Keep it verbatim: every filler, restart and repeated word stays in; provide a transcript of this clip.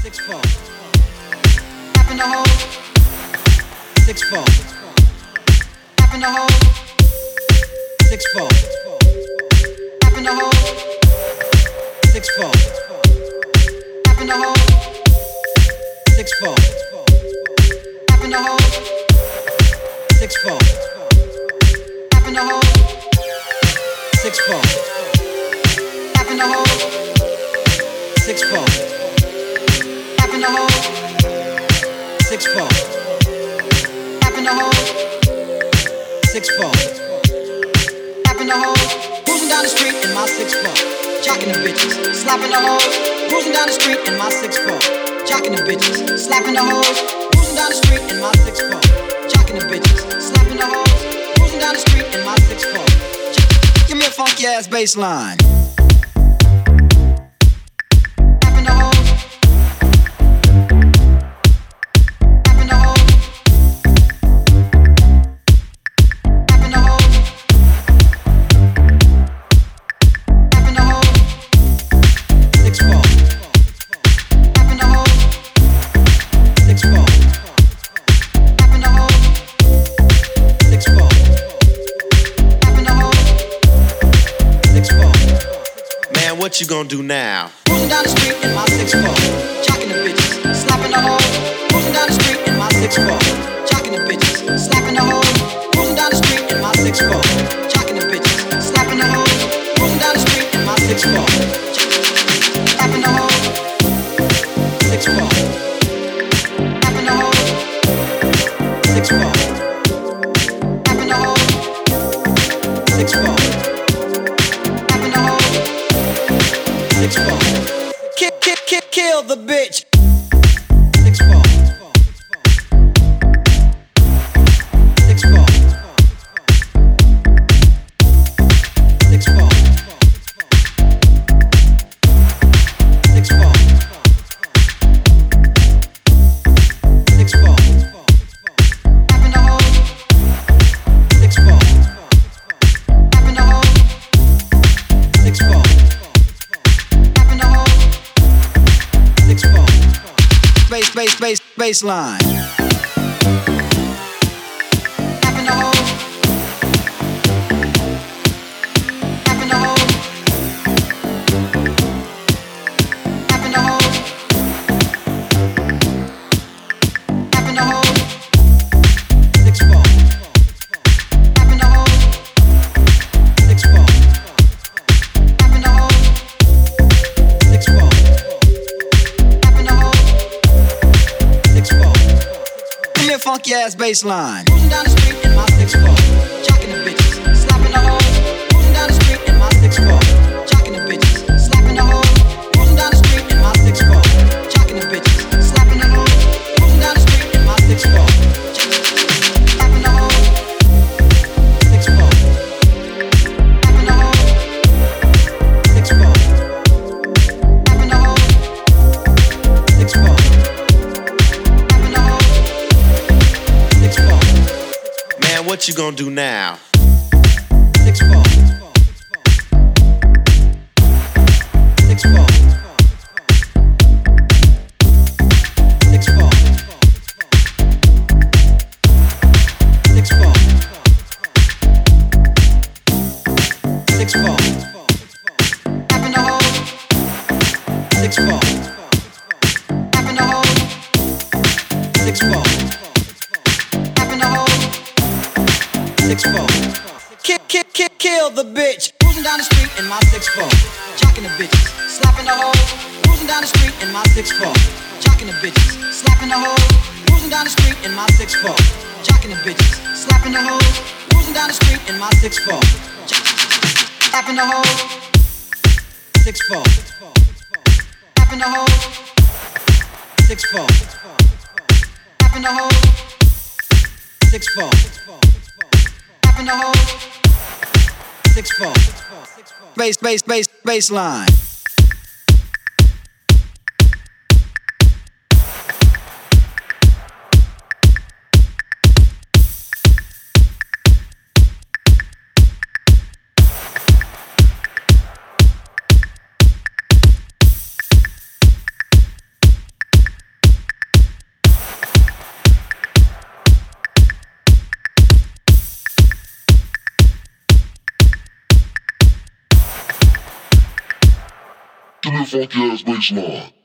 six four. Up in the hole, six four. Up in the hole, six four. Up in the hole, six four. Up in the hole, six four. Up in the hole, six four. Up in the hole, six four. Up in the hole, six four. Up in the hole, six four. Up in the hole, six four. Up in the hole, cruising down the street in my six four, jocking the bitches, slapping the hoes. Cruising down the street in my six four, jocking the bitches, slapping the hoes. Cruising down the street in my six four, jocking the bitches, slapping the hoes. Cruising down the street in my six four. Give me a funky ass bass line. What you gonna do now? Cruising down the street in my six four, jocking the bitches, slapping the hoes. Cruising down the street in my six four, jocking the bitches, slapping the hoes. Cruising down the street in my six four, jocking the bitches, slapping the hoes. Cruising down the street in my six four, slapping the hoes. Six four, slapping the hoes. Six four, slapping the hoes. Six four. Six four. Kill, kill, kill, kill the bitch. Six four. Six four. Six four. Six four. Six four. Up in the hole. Six four. Up in the hole. Six four. Bass, bass, bass, bass line. Up in the hole. Up in the hole. Up in the hole. Up in the hole. Six four. Up in the hole. Six four. Up in the hole. Six four. Give me a funky ass bass line. Cruising down the street in my six four, jocking the bitches, slapping the hoes. Cruising down the street in my six four, jocking the bitches, slapping the hoes. Cruising down the street in my six four, jocking the bitches, slapping the hoes. Cruising down the street in my six four, slapping the hoes. Six four, slapping the hoes. Six four, slapping the hoes. Six four. Man, what you gonna do now? Six four. Six four. Six four. Six four. Six four. Up in the hole. Six four. Up in the hole. Six four. Up in the hole. Six four. Kill, kill, kill, kill the bitch. Cruising down the street in my six four, jocking the bitches, slapping the hoes. Cruising down the street in my six four, jocking the bitches, slapping the hoes. Cruising down the street in my six four, jocking the bitches, slapping the hoes. Cruising down the street in my six four, slapping the hoes. Six four. Slapping the hoes. Six four. Slapping the hoes. Six four. Up in the hole. Six four. Bass, bass, bass, bass line. funky ass bass line.